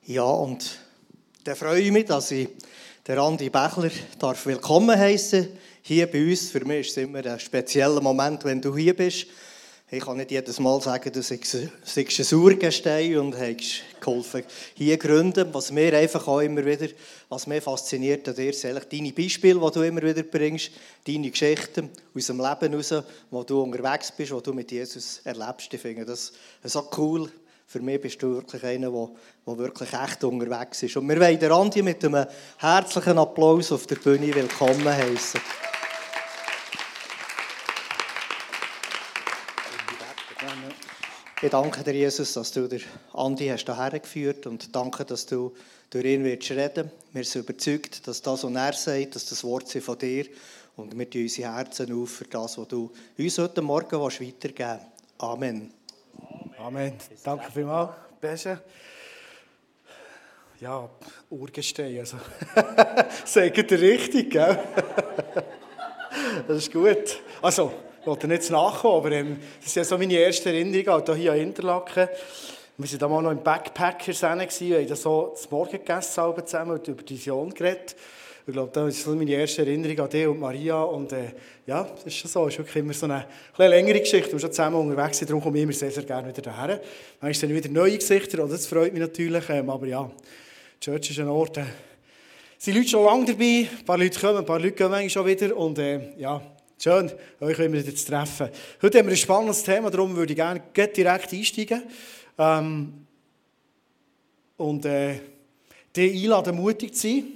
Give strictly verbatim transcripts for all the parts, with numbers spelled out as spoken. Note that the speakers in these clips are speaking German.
Ja, und dann freue ich mich, dass ich den Andi Bächler darf willkommen heißen hier bei uns. Für mich ist es immer ein spezieller Moment, wenn du hier bist. Ich kann nicht jedes Mal sagen, du seist ein Urgestein und hast geholfen, hier zu gründen. Was mir einfach auch immer wieder, was mich fasziniert an dir, sind deine Beispiele, die du immer wieder bringst, deine Geschichten aus dem Leben heraus, wo du unterwegs bist, wo du mit Jesus erlebst. Ich finde das so cool. Für mich bist du wirklich einer, der, der wirklich echt unterwegs ist. Und wir wollen den Andi mit einem herzlichen Applaus auf der Bühne willkommen heißen. Ich danke dir, Jesus, dass du den Andi hast hierher geführt und danke, dass du durch ihn wirst reden. Wir sind überzeugt, dass das, was er sagt, dass das Wort von dir und wir tun unsere Herzen auf für das, was du uns heute Morgen weitergeben willst. Amen. Amen. Danke vielmals, Besche. Ja, Urgestein, also. Sagt ihr richtig, gell? Das ist gut. Also, ich wollte nicht nachkommen, aber ähm, das ist ja so meine erste Erinnerung, auch hier an Interlaken. Wir waren damals noch im Backpackers, wir haben da so das Morgen gegessen zusammen und über die Vision geredet. Ich glaube, das ist so meine erste Erinnerung an dich und Maria. Und äh, ja, das ist schon so. Es ist wirklich immer so eine, eine längere Geschichte. Wir sind schon zusammen unterwegs sind, darum komme ich immer sehr, sehr gerne wieder daher. Manchmal sind wieder neue Gesichter, das freut mich natürlich. Ähm, aber ja, die Church ist ein Ort. Äh, sind Leute schon lange dabei, ein paar Leute kommen, ein paar Leute gehen manchmal schon wieder. Und äh, ja, schön, euch immer wieder zu treffen. Heute haben wir ein spannendes Thema, darum würde ich gerne direkt einsteigen. Ähm, und äh, dich einladen, mutig zu sein.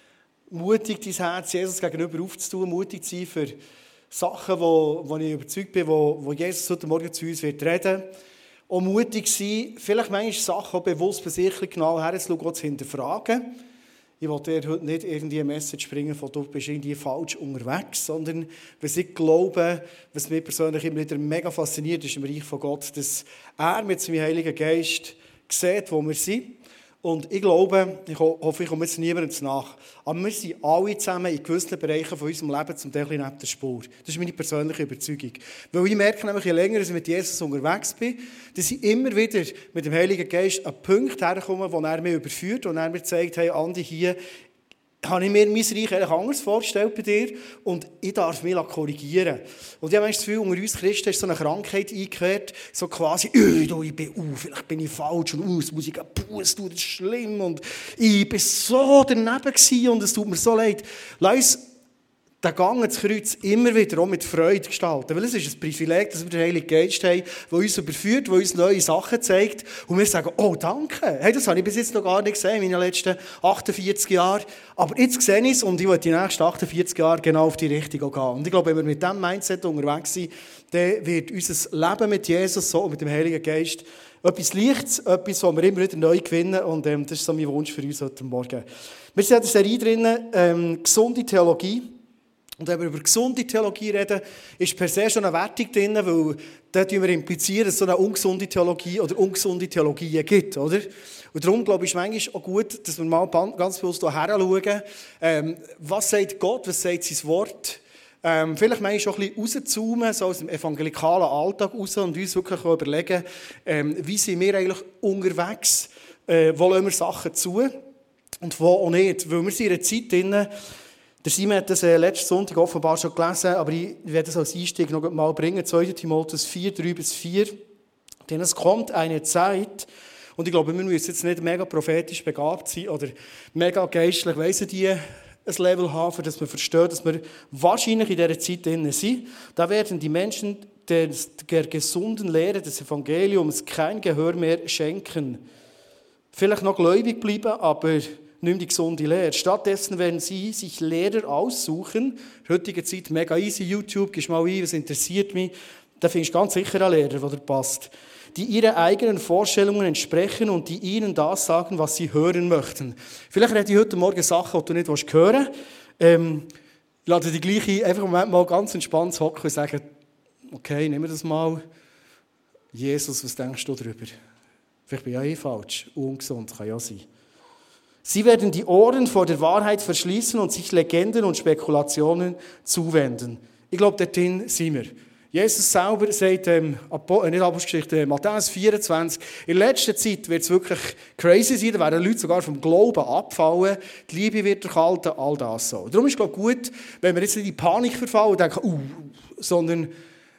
Mutig dein Herz Jesus gegenüber aufzutun, mutig zu sein für Sachen, wo, wo ich überzeugt bin, wo, wo Jesus heute Morgen zu uns wird reden. Auch mutig sein, vielleicht manchmal Sachen auch bewusst bei sich genau herzuschauen, auch zu hinterfragen. Ich will dir heute nicht irgendwie eine Message bringen, von du bist irgendwie falsch unterwegs, sondern was ich glaube, was mich persönlich immer wieder mega fasziniert ist im Reich von Gott, dass er mit seinem Heiligen Geist sieht, wo wir sind. Und ich glaube, ich hoffe, ich komme jetzt niemandem nach, aber wir sind alle zusammen in gewissen Bereichen von unserem Leben zum Teil neben der Spur. Das ist meine persönliche Überzeugung. Weil ich merke nämlich, je länger ich mit Jesus unterwegs bin, dass ich immer wieder mit dem Heiligen Geist an einen Punkt herkomme, wo er mich überführt und er mir zeigt, hey Andi, hier habe ich mir mein Reich eigentlich anders vorgestellt bei dir und ich darf mich korrigieren. Und ich habe das Gefühl, unter uns Christen ist so eine Krankheit eingekehrt, so quasi, oh, ich bin, uh, vielleicht bin ich falsch und uh, das muss ich Buß tun, das ist schlimm und ich war so daneben gewesen und es tut mir so leid. Lass uns den Gang ins Kreuz immer wieder auch mit Freude gestalten. Weil es ist ein Privileg, dass wir den Heiligen Geist haben, der uns überführt, der uns neue Sachen zeigt. Und wir sagen, oh danke, hey, das habe ich bis jetzt noch gar nicht gesehen in meinen letzten achtundvierzig Jahren. Aber jetzt sehe ich es und ich will die nächsten achtundvierzig Jahre genau auf die Richtung gehen. Und ich glaube, wenn wir mit diesem Mindset unterwegs sind, dann wird unser Leben mit Jesus so und mit dem Heiligen Geist etwas Leichtes, etwas, was wir immer wieder neu gewinnen. Und ähm, das ist so mein Wunsch für uns heute Morgen. Wir sind in der Serie drin, ähm, gesunde Theologie. Und wenn wir über gesunde Theologie reden, ist per se schon eine Wertung drin, weil dort wir implizieren, dass es so eine ungesunde Theologie oder ungesunde Theologien gibt, oder? Und darum, glaube ich, ist es manchmal auch gut, dass wir mal ganz bewusst hierher schauen, ähm, was sagt Gott, was sagt sein Wort, ähm, vielleicht manchmal auch ein bisschen rauszoomen, so aus dem evangelikalen Alltag raus und uns wirklich auch überlegen, ähm, wie sind wir eigentlich unterwegs, äh, wo lassen wir Sachen zu und wo auch nicht, weil wir sind in einer Zeit drin. Der Simon hat das äh, letzten Sonntag offenbar schon gelesen, aber ich werde das als Einstieg noch mal bringen. zweiter Timotheus vier, drei bis vier. Denn es kommt eine Zeit, und ich glaube, wir müssen jetzt nicht mega prophetisch begabt sein oder mega geistlich, weiss die, ein Level haben, dass wir verstehen, dass wir wahrscheinlich in dieser Zeit drin sind. Da werden die Menschen der, der gesunden Lehre des Evangeliums kein Gehör mehr schenken. Vielleicht noch gläubig bleiben, aber nimm die gesunde Lehre. Stattdessen werden sie sich Lehrer aussuchen. In heutiger Zeit mega easy, YouTube, gehst mal ein, was interessiert mich. Da findest du ganz sicher einen Lehrer, der dir passt. Die ihren eigenen Vorstellungen entsprechen und die ihnen das sagen, was sie hören möchten. Vielleicht rede ich heute Morgen Sachen, die du nicht hören willst. Ähm, ich lade dich gleich ein, einfach im Moment mal ganz entspannt hocken und sagen, okay, nehmen wir das mal. Jesus, was denkst du darüber? Vielleicht bin ich ja eh falsch, ungesund, kann ja sein. Sie werden die Ohren vor der Wahrheit verschließen und sich Legenden und Spekulationen zuwenden. Ich glaube, dorthin sind wir. Jesus selber sagt, ähm, nicht Apostelgeschichte, Matthäus vierundzwanzig, in letzter Zeit wird es wirklich crazy sein, da werden Leute sogar vom Glauben abfallen, die Liebe wird erkalten, all das so. Darum ist es gut, wenn wir jetzt nicht in die Panik verfallen und denken, uh, sondern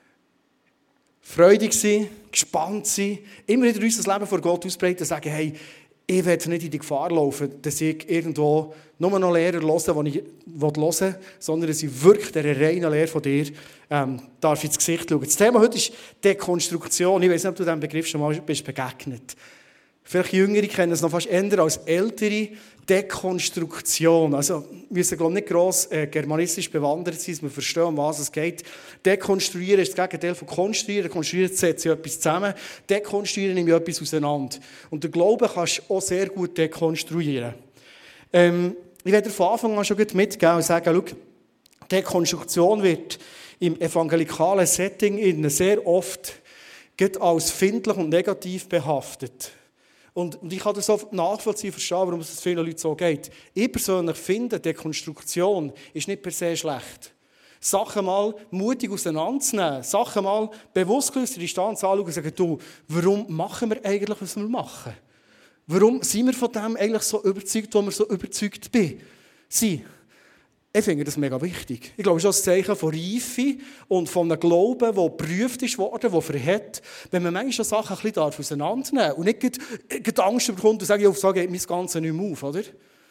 freudig sein, gespannt sein, immer wieder unser Leben vor Gott ausbreiten und sagen, hey, ich werde nicht in die Gefahr laufen, dass ich irgendwo nur noch Lehrer höre, die ich hören will, sondern dass ich wirklich dieser reinen Lehre von dir ähm, darf ins Gesicht schauen. Das Thema heute ist Dekonstruktion. Ich weiß nicht, ob du diesem Begriff schon mal bist begegnet. Vielleicht Jüngere kennen es noch fast eher als ältere Dekonstruktion. Also wir müssen, glaube ich, nicht gross äh, germanistisch bewandert sein, dass wir verstehen, um was es geht. Dekonstruieren ist das Gegenteil von konstruieren. Konstruieren setzt ja etwas zusammen. Dekonstruieren nimmt ja etwas auseinander. Und der Glaube kannst du auch sehr gut dekonstruieren. Ähm, ich werde von Anfang an schon mitgeben und sagen, schau, Dekonstruktion wird im evangelikalen Setting sehr oft als findlich und negativ behaftet. Und, und ich kann das so nachvollziehen, verstehen, warum es vielen Leuten so geht. Ich persönlich finde, Dekonstruktion ist nicht per se schlecht. Sachen mal mutig auseinanderzunehmen, Sachen mal bewusst aus der Distanz anschauen und sagen, du, warum machen wir eigentlich, was wir machen? Warum sind wir von dem eigentlich so überzeugt, wo wir so überzeugt sind? Ich finde das mega wichtig. Ich glaube, es ist ein Zeichen von Reife und von einem Glauben, der geprüft ist worden, der verhält. Wenn man manchmal Sachen ein bisschen auseinandernehmen darf und nicht gleich Angst bekommt und sagt, ich sage mein Ganzes nicht mehr auf. Oder?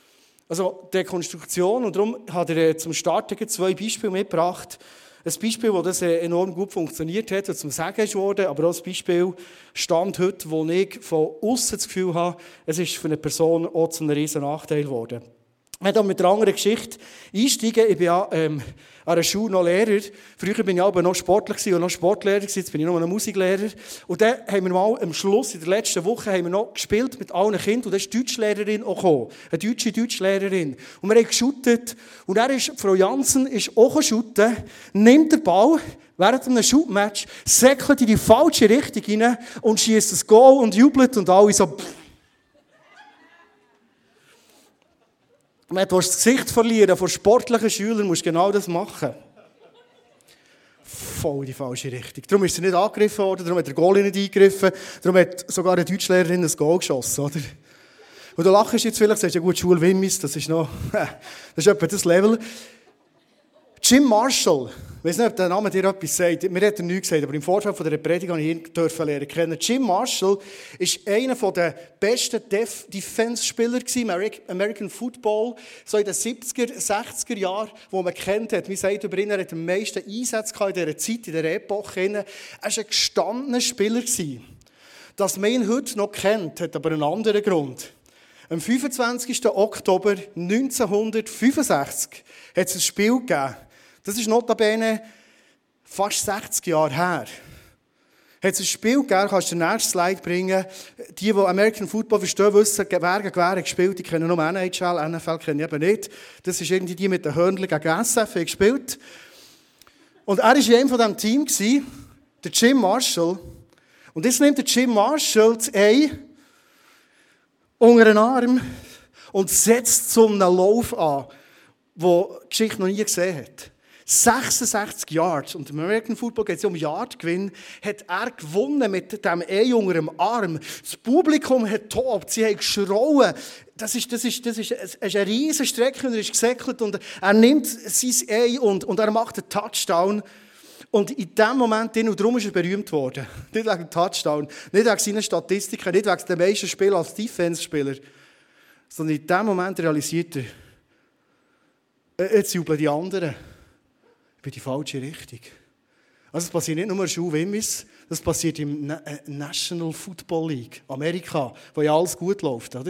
Also Dekonstruktion. Und darum hat er zum Starten zwei Beispiele mitgebracht. Ein Beispiel, wo das enorm gut funktioniert hat, das zum Sagen ist worden, aber auch ein Beispiel stand heute, wo ich von außen das Gefühl habe, es ist für eine Person auch zu einem riesen Nachteil geworden. Ich werde mit einer anderen Geschichte einsteigen. Ich bin ja ähm, an einer Schule noch Lehrer. Früher war ich aber noch Sportler und noch Sportlehrer. Jetzt bin ich noch ein Musiklehrer. Und dann haben wir mal am Schluss, in der letzten Woche, haben wir noch gespielt mit allen Kindern. Und da ist die Deutschlehrerin auch gekommen. Eine deutsche Deutschlehrerin. Und wir haben geshootet. Und dann ist Frau Jansen ist auch shooten, nimmt den Ball während einem Shootmatch, säckelt in die falsche Richtung rein und schießt das Goal und jubelt und alle so... Pff. Wenn du das Gesicht verlieren vor sportlichen Schülern, musst du genau das machen. Voll die falsche Richtung. Darum ist sie nicht angegriffen worden, darum hat der Goal nicht eingegriffen, darum hat sogar eine Deutschlehrerin ein Goal geschossen. Oder? Und du lachst jetzt vielleicht, sagst ja gut, Schule Wimmis, das ist noch, das ist etwa das Level. Jim Marshall, ich weiß nicht, ob der Name dir etwas sagt, mir hat er nichts gesagt, aber im Vorfeld von dieser Predigt habe ich ihn dürfen lernen kennen. Jim Marshall war einer der besten Defense-Spieler im American Football, so in den siebziger, sechziger Jahren, wo man kennt hat. Man sagt über ihn, er hat am meisten Einsätze in dieser Zeit, in dieser Epoche. Er war ein gestandener Spieler. Dass man ihn heute noch kennt, hat aber einen anderen Grund. Am fünfundzwanzigsten Oktober neunzehnhundertfünfundsechzig hat es ein Spiel gegeben. Das ist notabene fast sechzig Jahre her. Hat es ein Spiel gegeben, kannst du den nächsten Slide bringen. Die, die American Football verstehen, wissen, wer gegen wer gespielt. Die kennen nur N H L, N F L kennen ich eben nicht. Das ist irgendwie die mit den Hörnchen gegen S F gespielt. Und er war in einem von diesem Team, der Jim Marshall. Und jetzt nimmt der Jim Marshall das Ei unter den Arm und setzt zu einem Lauf an, den die Geschichte noch nie gesehen hat. sechsundsechzig Yards, und im American Football geht es um Yardgewinn, hat er gewonnen mit dem Ei unter dem Arm. Das Publikum hat tobt, sie haben geschrauen. Das ist, das ist, das ist, es ist eine riesige Strecke und er ist gesäckelt und er nimmt sein Ei und, und er macht einen Touchdown. Und in dem Moment, und darum ist er berühmt worden. Nicht wegen dem Touchdown, nicht wegen seinen Statistiken, nicht wegen den meisten Spielen als Defense-Spieler, sondern in dem Moment realisiert er, jetzt jubeln die anderen. In die falsche Richtung. Also das passiert nicht nur in der Schule Wimmis, das passiert im National Football League, Amerika, wo ja alles gut läuft, oder?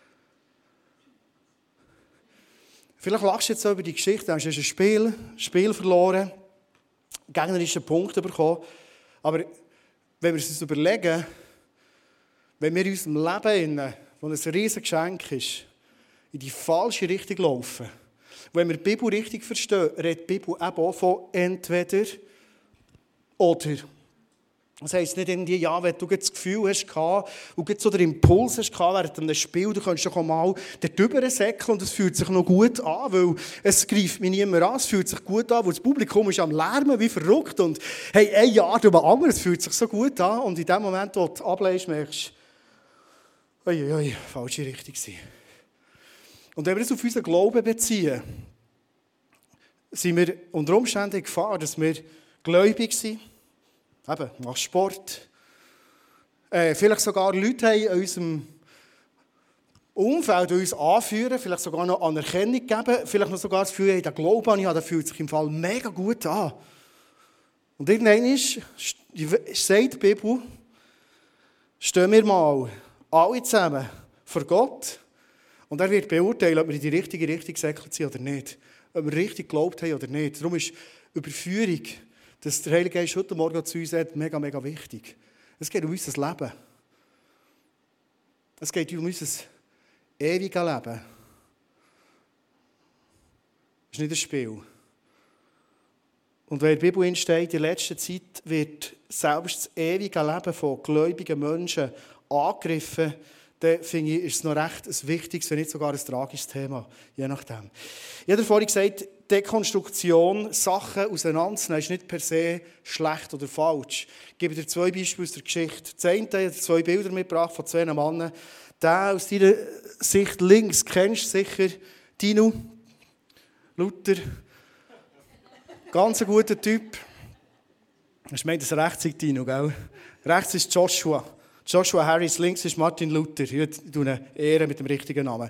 Vielleicht lachst du jetzt so über die Geschichte, du hast ein Spiel, Spiel verloren, gegnerische Punkte bekommen, aber wenn wir uns überlegen, wenn wir in unserem Leben, das ein riesiges Geschenk ist, in die falsche Richtung laufen, wenn wir die Bibel richtig verstehen, redet die Bibel eben auch von entweder oder. Das heisst nicht irgendwie, ja, wenn du das Gefühl hast und so den Impuls hast während einem Spiel, du kannst doch mal darüber säckeln und es fühlt sich noch gut an, weil es greift mich niemand an, es fühlt sich gut an, weil das Publikum ist am Lärmen wie verrückt und hey, ein Jahr über anderes, es fühlt sich so gut an und in dem Moment, wo du ablehnst, merkst du, oi, oi, falsche Richtung sein. Und wenn wir das auf unseren Glauben beziehen, sind wir unter Umständen in Gefahr, dass wir gläubig sind. Eben, mach Sport. Äh, vielleicht sogar Leute haben in unserem Umfeld, die uns anführen, vielleicht sogar noch Anerkennung geben, vielleicht noch sogar das Gefühl, hey, der Glaube an ich habe, der fühlt sich im Fall mega gut an. Und irgendwann ist, sagt die Bibel, stehen wir mal alle zusammen vor Gott und er wird beurteilen, ob wir in die richtige Richtung gesäckelt sind oder nicht. Ob wir richtig geglaubt haben oder nicht. Darum ist Überführung, dass der Heilige Geist heute Morgen zu uns sagt, mega, mega wichtig. Es geht um unser Leben. Es geht um unser ewiges Leben. Das ist nicht ein Spiel. Und wenn in der Bibel steht, in letzter Zeit wird selbst das ewige Leben von gläubigen Menschen angegriffen, dann finde ich, ist es noch recht ein wichtiges, wenn nicht sogar ein tragisches Thema. Je nachdem. Ich habe vorhin gesagt, Dekonstruktion, Sachen auseinanderzunehmen, ist nicht per se schlecht oder falsch. Ich gebe dir zwei Beispiele aus der Geschichte. Das eine, ich habe zwei Bilder mitgebracht von zwei Männern. Der aus deiner Sicht links kennst du sicher, Tino, Luther. Ganz ein guter Typ. Ich meine, das rechts ist Tino, gell? Rechts ist Joshua. Joshua Harris, links ist Martin Luther. Ich tue eine Ehre mit dem richtigen Namen.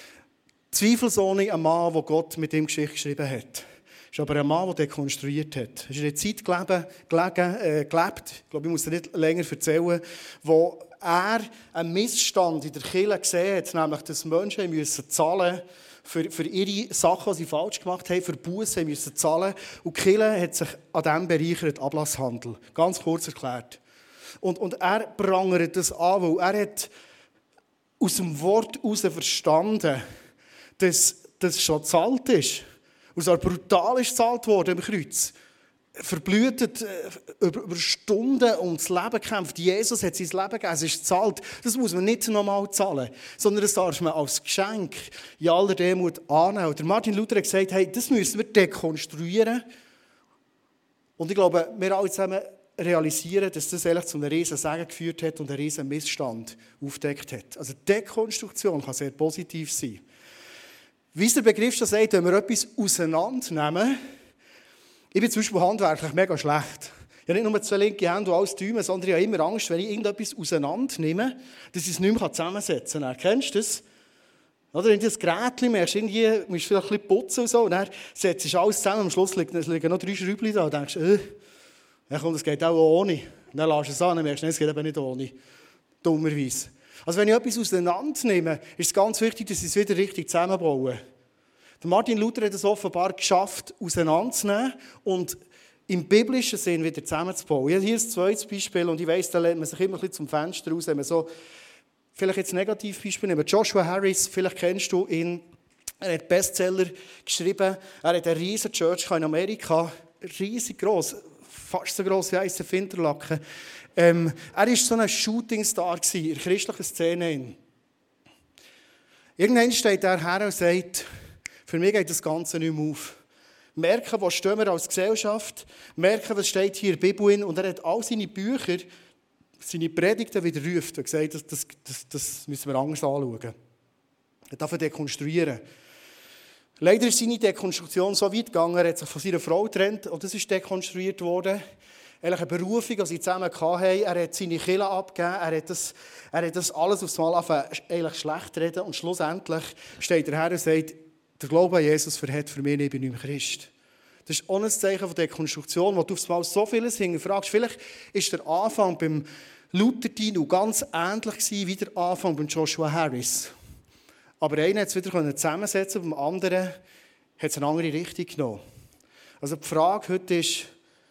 Zweifelsohne ein Mann, der Gott mit ihm Geschichte geschrieben hat. Ist aber ein Mann, der dekonstruiert hat. Er ist in einer Zeit gelegen, gelegen, äh, gelebt, ich glaube, ich muss es nicht länger erzählen, wo er einen Missstand in der Kirche gesehen hat, nämlich, dass Menschen müssen zahlen für, für ihre Sachen, die sie falsch gemacht haben, für Bussen müssen zahlen. Und die Kirche hat sich an diesem bereichert, Ablasshandel. Ganz kurz erklärt. Und, und er prangert das an, weil er hat aus dem Wort heraus verstanden, dass das schon gezahlt ist. Und so brutal ist gezahlt worden im Kreuz. Verblühtet, über, über Stunden ums Leben gekämpft. Jesus hat sein Leben gegeben, es ist gezahlt. Das muss man nicht nochmal zahlen, sondern das darf man als Geschenk in aller Demut annehmen. Und der Martin Luther hat gesagt, hey, das müssen wir dekonstruieren. Und ich glaube, wir alle zusammen realisieren, dass das eigentlich zu einem riesen Segen geführt hat und einen riesen Missstand aufgedeckt hat. Also Dekonstruktion kann sehr positiv sein. Wie es der Begriff schon sagt, wenn wir etwas auseinandernehmen, ich bin zum Beispiel handwerklich mega schlecht. Ich habe nicht nur zwei linke Hände und alles Däume, sondern ich habe immer Angst, wenn ich irgendetwas auseinandernehme, dass ich es nicht mehr zusammensetzen kann. Kennst du das? Oder wenn du das Gerät merkst, irgendwie musst du vielleicht ein bisschen putzen und so, und dann setzt du alles zusammen, am Schluss liegen, liegen noch drei Schräubchen da und denkst, äh, ja komm, das geht auch ohne. Und dann lässt du es an und merkst, nein, es geht eben nicht ohne. Dummerweise. Also wenn ich etwas auseinandernehme, ist es ganz wichtig, dass ich es wieder richtig zusammenbaue. Der Martin Luther hat es offenbar geschafft, auseinanderzunehmen und im biblischen Sinn wieder zusammenzubauen. Ich habe hier ein zweites Beispiel und ich weiss, da lehnt man sich immer ein bisschen zum Fenster raus, wenn man so, vielleicht jetzt ein Negativbeispiel nehmen. Joshua Harris, vielleicht kennst du ihn, er hat Bestseller geschrieben, er hat eine riesige Church in Amerika, riesig gross, fast so gross wie eins auf Interlaken. Ähm, er war so ein Shootingstar in der christlichen Szene. Irgendwann steht er her und sagt, für mich geht das Ganze nicht mehr auf. Merken, wo stehen wir als Gesellschaft, merken, was steht hier in der Bibel. Und er hat all seine Bücher, seine Predigten widerrufen und gesagt, das, das, das, das müssen wir anders anschauen. Er darf dekonstruieren. Leider ist seine Dekonstruktion so weit gegangen, er hat sich von seiner Frau getrennt und das ist dekonstruiert worden. Eigentlich eine Berufung, die sie zusammen hatten. Er hat seine Kirche abgegeben, er hat das, er hat das alles aufs Mal eigentlich schlecht reden und schlussendlich steht er her und sagt, der Glaube an Jesus verhält für mich, ich bin nicht mehr Christ. Das ist ohne Zeichen von Dekonstruktion, wo du aufs Mal so vieles hinterfragst. Vielleicht war der Anfang beim Luther Tino ganz ähnlich wie der Anfang beim Joshua Harris. Aber einer hat es wieder zusammensetzen, beim anderen hat es eine andere Richtung genommen. Also die Frage heute ist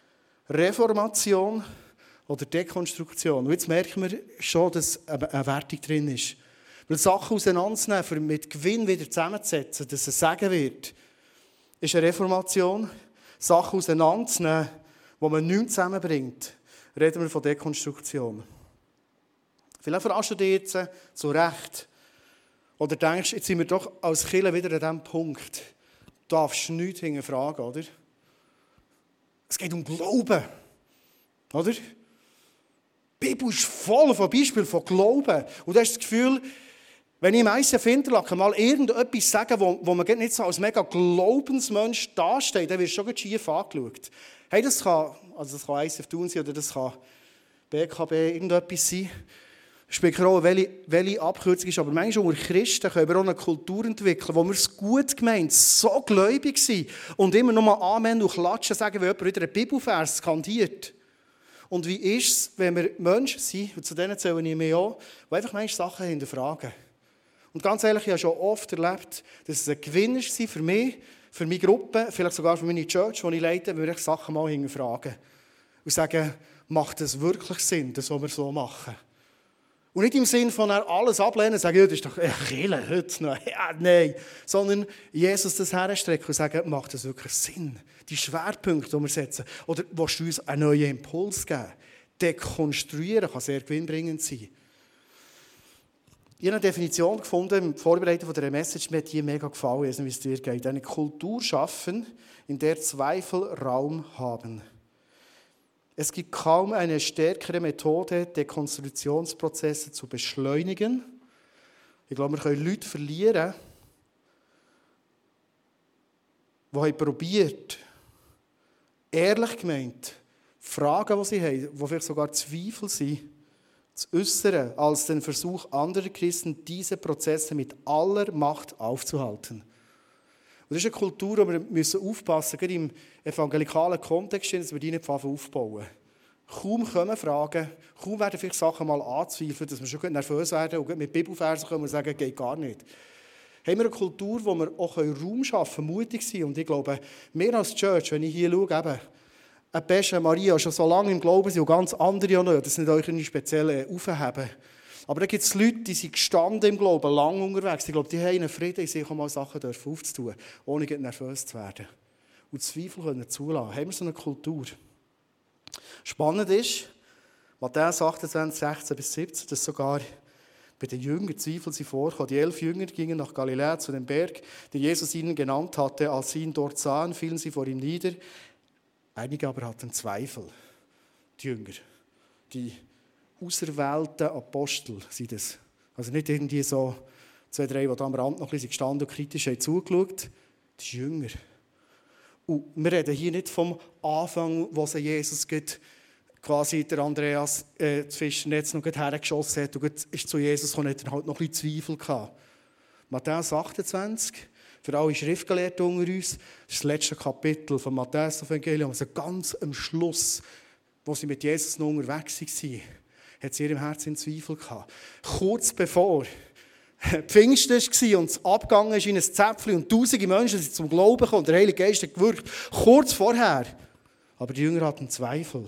Reformation oder Dekonstruktion. Und jetzt merken wir schon, dass eine Wertung drin ist. Weil Sachen auseinanderzunehmen, für mit Gewinn wieder zusammenzusetzen, dass es Segen wird, ist eine Reformation. Sachen auseinanderzunehmen, die man nicht zusammenbringt, reden wir von Dekonstruktion. Vielleicht fragst du dich jetzt zu Recht, oder denkst, jetzt sind wir doch als Kirche wieder an diesem Punkt. Du darfst nichts hinterfragen, oder? Es geht um Glauben, oder? Die Bibel ist voll von Beispielen von Glauben. Und du hast das Gefühl, wenn ich im I C F Interlaken mal irgendetwas sage, wo, wo man nicht so als mega Glaubensmensch dasteht, dann wirst du schon schief angeschaut. Hey, das kann, also das kann I C F Thun sein oder das kann B K B irgendetwas sein. Es spielt keine Rolle, welche, welche Abkürzung ist. Aber manchmal unter Christen können wir auch eine Kultur entwickeln, wo wir es gut gemeint, so gläubig sind und immer noch mal Amen und klatschen sagen, wenn jemand wieder einen Bibelvers skandiert. Und wie ist es, wenn wir Menschen sind, und zu denen zähle ich mich auch, die einfach manchmal Sachen hinterfragen. Und ganz ehrlich, ich habe schon oft erlebt, dass es ein Gewinn war für mich, für meine Gruppe, vielleicht sogar für meine Church, die ich leite, wenn wir Sachen mal hinterfragen. Und sagen, macht es wirklich Sinn, das, was wir so machen? Und nicht im Sinne von alles ablehnen und sagen, ja, das ist doch ja, Kirche heute noch. Ja, nein. Sondern Jesus das herstrecken und sagen, macht das wirklich Sinn? Die Schwerpunkte, die wir setzen. Oder willst du uns einen neuen Impuls geben? Dekonstruieren kann sehr gewinnbringend sein. Ich habe eine Definition gefunden im Vorbereiten von dieser Message, mir hat die mega gefallen, wie es dir geht. Eine Kultur schaffen, in der Zweifel Raum haben. Es gibt kaum eine stärkere Methode, Dekonstruktionsprozesse zu beschleunigen. Ich glaube, wir können Leute verlieren, die haben probiert, ehrlich gemeint, Fragen, die sie haben, die vielleicht sogar Zweifel sind, zu äußern, als den Versuch anderer Christen, diese Prozesse mit aller Macht aufzuhalten. Und das ist eine Kultur, wo wir müssen aufpassen müssen, gerade im evangelikalen Kontext, dass wir die nicht aufbauen. Kaum kommen Fragen, kaum werden vielleicht Sachen mal anzweifeln, dass wir schon nervös werden und mit Bibelversen kommen und sagen, geht gar nicht. Haben wir eine Kultur, wo wir auch Raum schaffen können, mutig sein. Und ich glaube, wir als Church, wenn ich hier schaue, eben, eine Pesche, Maria, schon so lange im Glauben sind und ganz andere auch noch, das nicht euch eine spezielle aufheben. Aber da gibt es Leute, die sind gestanden im Glauben, lange unterwegs. Ich glaube, die haben einen Frieden in sich, um mal Sachen aufzutun, ohne nervös zu werden. Und Zweifel können zulassen. Haben wir so eine Kultur? Spannend ist, Matthäus achtundzwanzig, sechzehn bis siebzehn, dass sogar bei den Jüngern Zweifel sie vorkamen. Die elf Jünger gingen nach Galiläa zu dem Berg, den Jesus ihnen genannt hatte. Als sie ihn dort sahen, fielen sie vor ihm nieder. Einige aber hatten Zweifel. Die Jünger, die auserwählten Apostel sind das. Also nicht irgendwie so zwei, drei, die da am Rand noch ein bisschen gestanden und kritisch haben zugeschaut. Die Jünger. Und wir reden hier nicht vom Anfang, wo sie Jesus quasi der Andreas äh, das Fischernetz noch hergeschossen hat und ist zu Jesus gekommen, hat er halt noch ein bisschen Zweifel gehabt. Matthäus achtundzwanzig, für alle Schriftgelehrten unter uns, das ist das letzte Kapitel von Matthäus-Evangelium, also ganz am Schluss, wo sie mit Jesus noch unterwegs waren, hat sie in ihrem Herzen Zweifel gehabt. Kurz bevor Pfingsten war und es abgegangen ist in ein Zäpfchen und tausende Menschen sind zum Glauben gekommen und der Heilige Geist hat gewirkt. Kurz vorher. Aber die Jünger hatten Zweifel.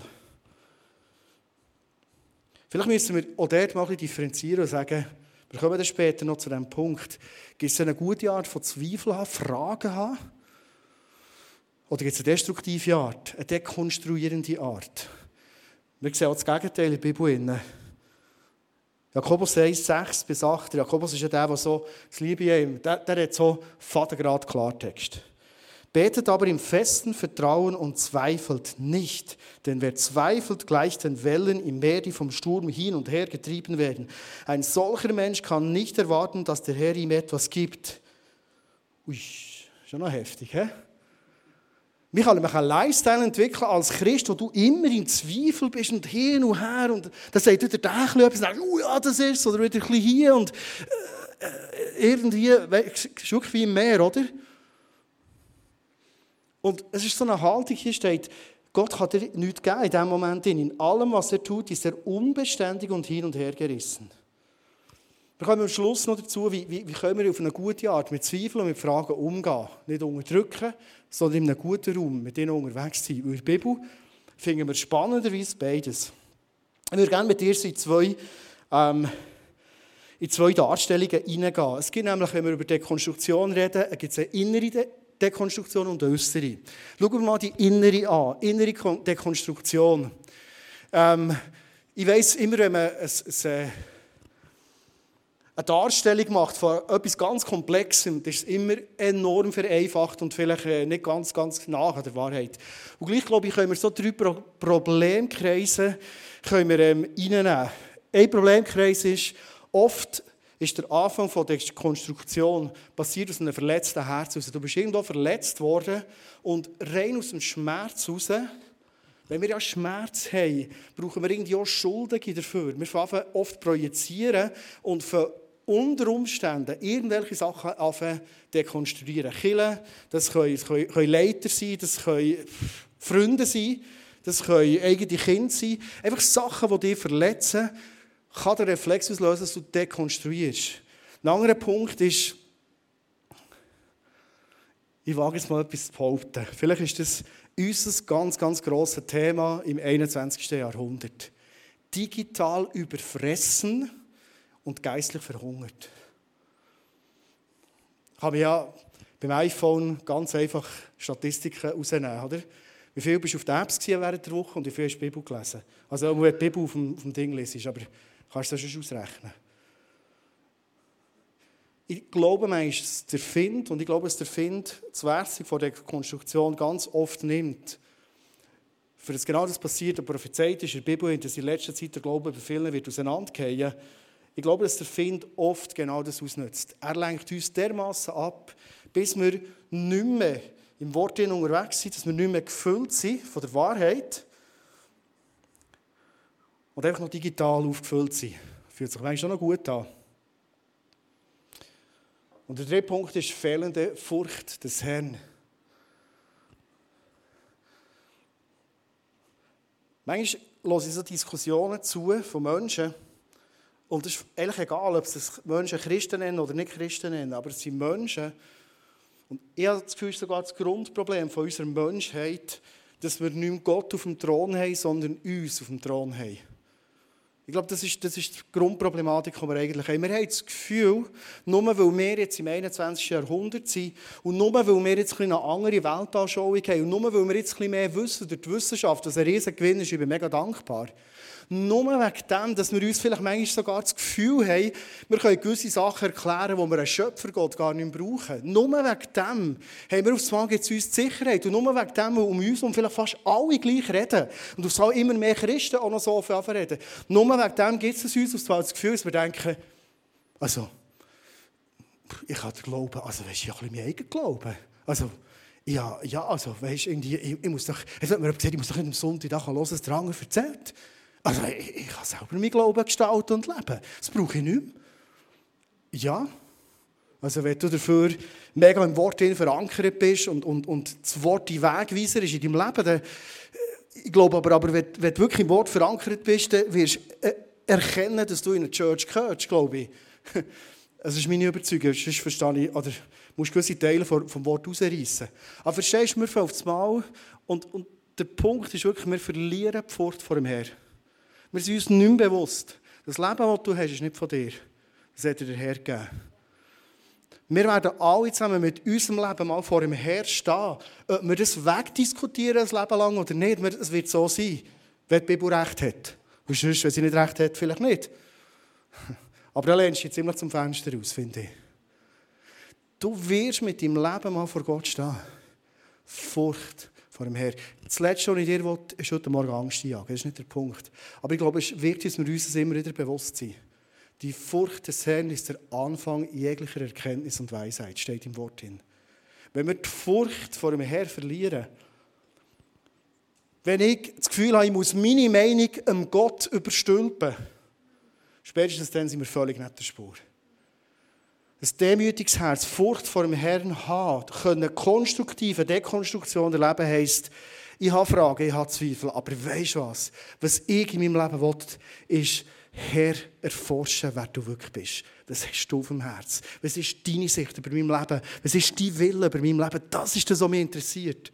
Vielleicht müssen wir auch dort mal ein bisschen differenzieren und sagen, wir kommen dann später noch zu diesem Punkt. Gibt es eine gute Art von Zweifel haben, Fragen haben? Oder gibt es eine destruktive Art, eine dekonstruierende Art? Wir sehen auch das Gegenteil in der Bibel. Jakobus eins, sechs bis acht. Jakobus ist ja der, der so das Liebe ihm, der, der hat so Vatergrad Klartext. Betet aber im festen Vertrauen und zweifelt nicht. Denn wer zweifelt, gleicht den Wellen im Meer, die vom Sturm hin und her getrieben werden. Ein solcher Mensch kann nicht erwarten, dass der Herr ihm etwas gibt. Ui, schon noch heftig, hä? Man kann, man kann einen Lifestyle entwickeln als Christ, wo du immer im Zweifel bist und hin und her. Und dann sagt wieder der etwas und sagt, oh ja, das ist es. Oder wieder ein bisschen hier und äh, irgendwie, schau wie im Meer, oder? Und es ist so eine Haltung, hier steht, Gott kann dir nichts geben in diesem Moment. In allem, was er tut, ist er unbeständig und hin und her gerissen. Wir kommen am Schluss noch dazu, wie, wie, wie können wir auf eine gute Art mit Zweifeln und mit Fragen umgehen. Nicht unterdrücken, sondern in einem guten Raum mit denen unterwegs sein. Und in der Bibel finden wir spannenderweise beides. Ich würde gerne mit dir so in zwei, ähm, in zwei Darstellungen hineingehen. Es gibt nämlich, wenn wir über Dekonstruktion reden, gibt es eine innere Dekonstruktion und eine äußere. Schauen wir mal die innere an, innere Dekonstruktion. Ähm, ich weiss, immer wenn man ein, ein, eine Darstellung macht von etwas ganz Komplexem, das ist immer enorm vereinfacht und vielleicht nicht ganz, ganz nah an der Wahrheit. Und gleich, glaube ich, können wir so drei Pro- Problemkreise können wir, ähm, reinnehmen. Ein Problemkreis ist, oft ist der Anfang von der Konstruktion passiert aus einem verletzten Herz heraus. Du bist irgendwo verletzt worden und rein aus dem Schmerz heraus, wenn wir ja Schmerz haben, brauchen wir irgendwie auch Schuldige dafür. Wir fangen oft projizieren und von unter Umständen irgendwelche Sachen anfangen dekonstruieren. Killen, das können, das können, können Leiter sein, das können Freunde sein, das können eigene Kinder sein. Einfach Sachen, die dich verletzen, kann der Reflex auslösen, dass du dekonstruierst. Ein anderer Punkt ist, ich wage jetzt mal etwas zu behaupten. Vielleicht ist das unser ganz, ganz grosses Thema im einundzwanzigsten Jahrhundert. Digital überfressen und geistlich verhungert. Ich kann mir ja beim iPhone ganz einfach Statistiken rausnehmen, oder? Wie viel bist du auf den Apps während der Woche und wie viel hast du die Bibel gelesen? Also, wenn du die Bibel auf dem, auf dem Ding liest, aber kannst du das schon ausrechnen. Ich glaube, manchmal, dass der Find, und ich glaube, dass der Find das Werkzeug von der Konstruktion ganz oft nimmt. Für das genau das passiert, und prophezeit ist in der Bibel, dass in letzter Zeit der Glaube bei vielen wird auseinandergehen. Ich glaube, dass der Find oft genau das ausnutzt. Er lenkt uns dermassen ab, bis wir nicht mehr im Wort unterwegs sind, dass wir nicht mehr gefüllt sind von der Wahrheit und einfach noch digital aufgefüllt sind. Fühlt sich manchmal schon noch gut an. Und der dritte Punkt ist fehlende Furcht des Herrn. Manchmal höre ich so Diskussionen zu von Menschen, und es ist eigentlich egal, ob es Menschen Christen nennen oder nicht Christen nennen, aber es sind Menschen, und ich habe das Gefühl, es ist sogar das Grundproblem von unserer Menschheit, dass wir nicht mehr Gott auf dem Thron haben, sondern uns auf dem Thron haben. Ich glaube, das ist, das ist die Grundproblematik, die wir eigentlich haben. Wir haben das Gefühl, nur weil wir jetzt im einundzwanzigsten Jahrhundert sind und nur weil wir jetzt eine andere Weltanschauung haben und nur weil wir jetzt ein bisschen mehr wissen durch die Wissenschaft, was ein riesiger Gewinn ist, ich bin mega dankbar. Nur wegen dem, dass wir uns vielleicht manchmal sogar das Gefühl haben, wir können gewisse Sachen erklären, die wir einen Schöpfergott gar nicht brauchen. Nur wegen dem haben wir aufs Mal jetzt uns die Sicherheit. Und nur wegen dem, um uns um vielleicht fast alle gleich reden. Und aufs Mal immer mehr Christen auch noch so viel reden. Nur wegen dem gibt es uns aufs Mal das Gefühl, dass wir denken, also, ich habe den Glauben, also weißt du, ich habe ein bisschen mein eigen Glauben. Also, ja, ja, also, weißt du, ich, ich muss doch, jetzt hat mir gesagt, ich muss doch nicht am Sonntag da hören, was der andere erzählt. Also, ich, ich kann selber meinen Glauben gestalten und leben. Das brauche ich nicht mehr. Ja. Also, wenn du dafür mega im Wort verankert bist und, und, und das Wort die Wegweiser ist in deinem Leben, dann, ich glaube aber, aber wenn, wenn du wirklich im Wort verankert bist, dann wirst du erkennen, dass du in eine Church gehörst, glaube ich. Das ist meine Überzeugung. Sonst verstehe ich, oder musst du gewisse Teile vom, vom Wort rausreißen. Aber verstehst du, wir fangen auf das Mal und, und der Punkt ist wirklich, wir verlieren die Furcht vor dem Herrn. Wir sind uns nicht mehr bewusst. Das Leben, das du hast, ist nicht von dir. Das hat dir der Herr gegeben. Wir werden alle zusammen mit unserem Leben mal vor dem Herrn stehen. Ob wir das wegdiskutieren, das Leben lang oder nicht, es wird so sein, wenn die Bibel recht hat. Und sonst, wenn sie nicht recht hat, vielleicht nicht. Aber dann lehnst du dich ziemlich zum Fenster raus, finde ich. Du wirst mit deinem Leben mal vor Gott stehen. Furcht vor dem Herrn. Das Letzte, was ich dir will, ist heute Morgen Angst einjagen. Das ist nicht der Punkt. Aber ich glaube, es wird uns uns immer wieder bewusst sein. Die Furcht des Herrn ist der Anfang jeglicher Erkenntnis und Weisheit, steht im Wort drin. Wenn wir die Furcht vor dem Herrn verlieren, wenn ich das Gefühl habe, ich muss meine Meinung einem Gott überstülpen, spätestens dann sind wir völlig nicht der Spur. Ein demütiges Herz, Furcht vor dem Herrn haben, können konstruktive Dekonstruktion erleben, heisst, ich habe Fragen, ich habe Zweifel, aber weisst du was? Was ich in meinem Leben will, ist, Herr, erforschen, wer du wirklich bist. Was hast du auf dem Herz? Was ist deine Sicht über mein Leben? Was ist dein Wille über mein Leben? Das ist das, was mich interessiert.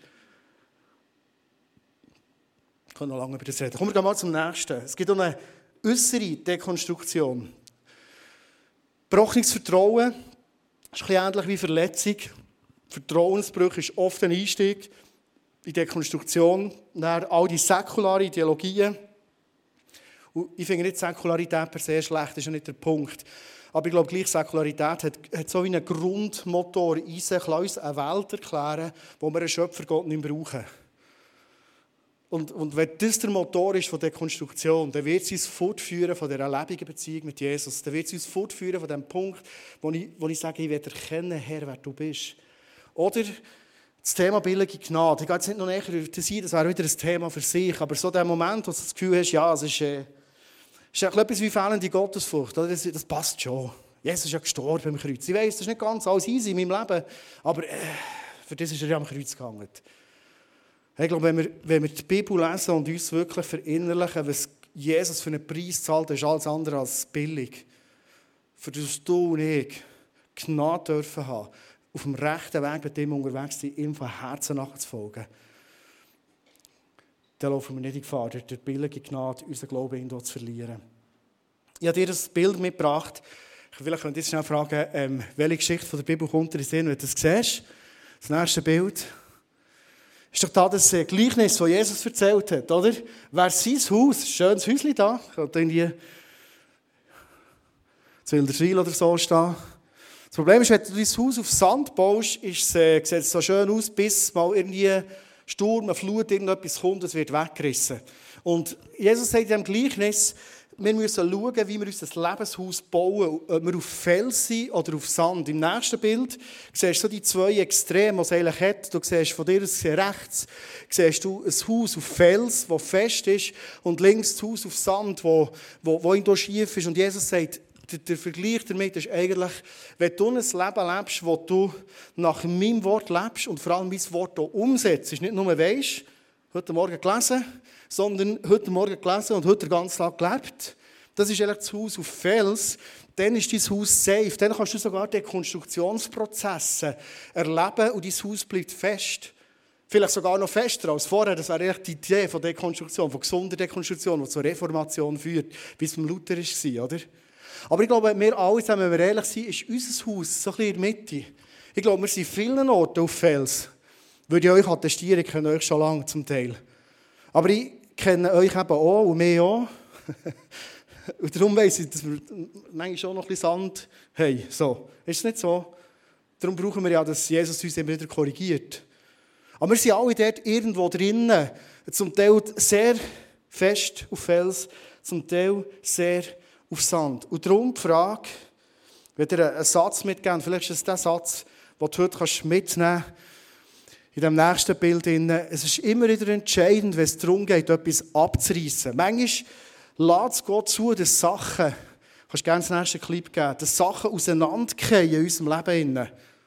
Ich kann noch lange über das reden. Kommen wir mal zum Nächsten. Es gibt auch eine äußere Dekonstruktion. Gebrochenes Vertrauen ist ein bisschen ähnlich wie Verletzung. Vertrauensbruch ist oft ein Einstieg in die Dekonstruktion. Dann all die säkularen Ideologien, Und ich finde nicht Säkularität per se schlecht, das ist ja nicht der Punkt. Aber ich glaube, gleich Säkularität hat, hat so wie einen Grundmotor in sich, kann uns eine Welt erklären, wo wir einen Schöpfergott nicht brauchen. Und, und wenn das der Motor ist von der Konstruktion, dann wird sie uns fortführen von dieser lebendigen Beziehung mit Jesus. Dann wird sie uns fortführen von dem Punkt, wo ich, wo ich sage, ich will erkennen, Herr, wer du bist. Oder das Thema billige Gnade. Ich gehe jetzt nicht noch näher auf das ein, das wäre wieder ein Thema für sich. Aber so der Moment, wo du das Gefühl hast, ja, es ist, äh, ist etwas wie fehlende Gottesfurcht. Oder? Das, das passt schon. Jesus ist ja gestorben am Kreuz. Ich weiss, das ist nicht ganz alles easy in meinem Leben. Aber äh, für das ist er ja am Kreuz gegangen. Ich glaube, wenn wir, wenn wir die Bibel lesen und uns wirklich verinnerlichen, was Jesus für einen Preis zahlt, ist alles andere als billig. Für das du und ich Gnade dürfen haben, auf dem rechten Weg mit ihm unterwegs sind, ihm von Herzen nachzufolgen, dann laufen wir nicht in Gefahr, durch die billige Gnade unseren Glauben in ihn zu verlieren. Ich habe dir das Bild mitgebracht. Vielleicht könnt ihr jetzt schnell fragen, ähm, welche Geschichte von der Bibel kommt dir in den Sinn, wenn du das siehst. Das nächste Bild ist doch da das Gleichnis, das Jesus erzählt hat, oder? Wer sein Haus, ein schönes Häuschen da, kann irgendwie zu Wilderswil oder so stehen. Das Problem ist, wenn du dein Haus auf Sand baust, ist, äh, sieht es so schön aus, bis mal irgendwie Sturm, eine Flut, irgendetwas kommt, es wird weggerissen. Und Jesus sagt in diesem Gleichnis, wir müssen schauen, wie wir uns das Lebenshaus bauen, ob wir auf Fels sind oder auf Sand. Im nächsten Bild siehst du so die zwei Extreme, die es eigentlich hat. Du siehst von dir rechts siehst du ein Haus auf Fels, das fest ist, und links das Haus auf Sand, wo, wo, wo irgendwo schief ist. Und Jesus sagt, der, der Vergleich damit ist eigentlich, wenn du ein Leben lebst, wo du nach meinem Wort lebst und vor allem mein Wort auch umsetzt, nicht nur weisst, heute Morgen gelesen, sondern heute Morgen gelesen und heute den ganzen Tag gelebt. Das ist eigentlich das Haus auf Fels. Dann ist dein Haus safe. Dann kannst du sogar die Konstruktionsprozesse erleben und dein Haus bleibt fest. Vielleicht sogar noch fester als vorher. Das wäre eigentlich die Idee von Dekonstruktion, von gesunder Dekonstruktion, die zur Reformation führt, wie es beim Luther war, oder? Aber ich glaube, wir alle, wenn wir ehrlich sind, ist unser Haus so ein bisschen in der Mitte. Ich glaube, wir sind an vielen Orten auf Fels. Würde ich euch attestieren, ich kenne euch schon lange zum Teil. Aber ich kenne euch eben auch und mehr auch. Und darum weiss ich, dass wir manchmal schon noch ein bisschen Sand haben. So. Ist es nicht so? Darum brauchen wir ja, dass Jesus uns immer wieder korrigiert. Aber wir sind alle dort irgendwo drinnen. Zum Teil sehr fest auf Fels, zum Teil sehr auf Sand. Und darum die Frage, wenn ihr einen Satz mitgeben, vielleicht ist es der Satz, den du heute mitnehmen kannst, in dem nächsten Bild. Es ist immer wieder entscheidend, wenn es darum geht, etwas abzureißen. Manchmal lässt es Gott zu, dass Sachen, du kannst gerne den nächsten Clip geben, dass Sachen auseinanderfallen in unserem Leben.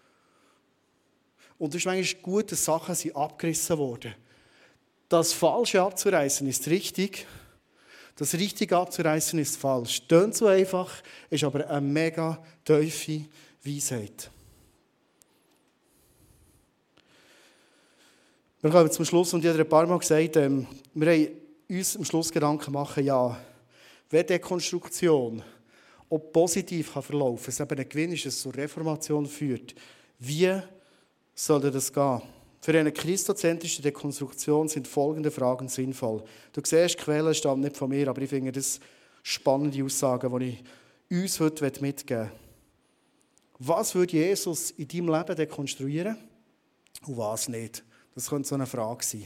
Und es ist manchmal gut, dass Sachen sind abgerissen wurden. Das Falsche abzureißen ist richtig, das Richtige abzureißen ist falsch. Tönt so einfach, ist aber eine mega tiefe Weisheit. Wir kommen zum Schluss, und ich habe ein paar Mal gesagt, ähm, wir haben uns am Schluss Gedanken machen, ja, wenn Dekonstruktion auch positiv kann verlaufen kann, es eben ein Gewinn ist, es zur Reformation führt, wie soll das gehen? Für eine christozentrische Dekonstruktion sind folgende Fragen sinnvoll. Du siehst, die Quelle stammt nicht von mir, aber ich finde das spannende Aussagen, die ich uns heute mitgeben möchte. Was würde Jesus in deinem Leben dekonstruieren und was nicht? Das könnte so eine Frage sein.